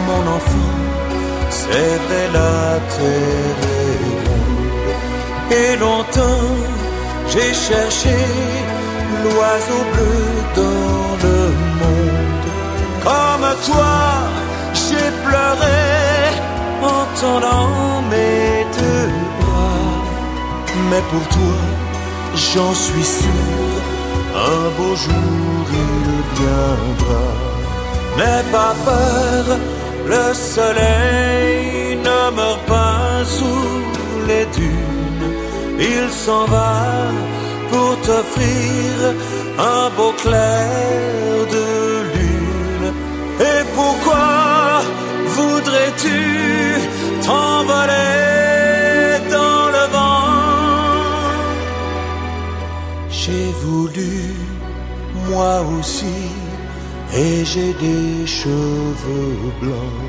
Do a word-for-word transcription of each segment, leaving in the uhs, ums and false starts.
mon enfant, c'est vrai la terre est ronde. Et longtemps j'ai cherché l'oiseau bleu dans le monde. Comme toi, j'ai pleuré en tendant mes deux bras. Mais pour toi, j'en suis sûr, un beau jour il viendra. N'aie pas peur, le soleil ne meurt pas sous les dunes. Il s'en va pour t'offrir un beau clair de lune. Et pourquoi voudrais-tu t'envoler dans le vent? J'ai voulu, moi aussi, et j'ai des cheveux blancs.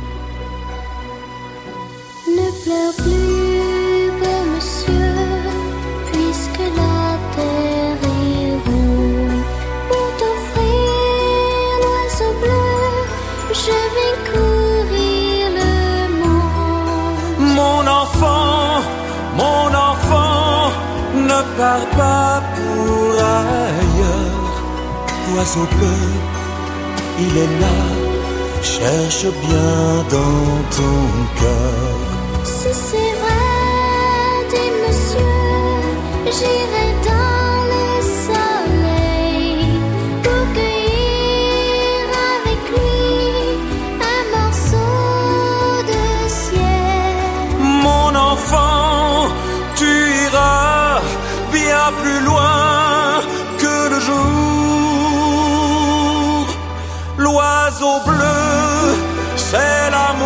Ne pleure plus, beau monsieur, puisque la terre est ronde. Pour t'offrir l'oiseau bleu, je vais courir le monde. Mon enfant, mon enfant, ne pars pas pour ailleurs. L'oiseau bleu, il est là, cherche bien dans ton cœur. Si c'est vrai, dit monsieur, j'irai dans le soleil pour cueillir avec lui un morceau de ciel. Mon enfant, tu iras bien plus loin que le jour. L'oiseau bleu, c'est l'amour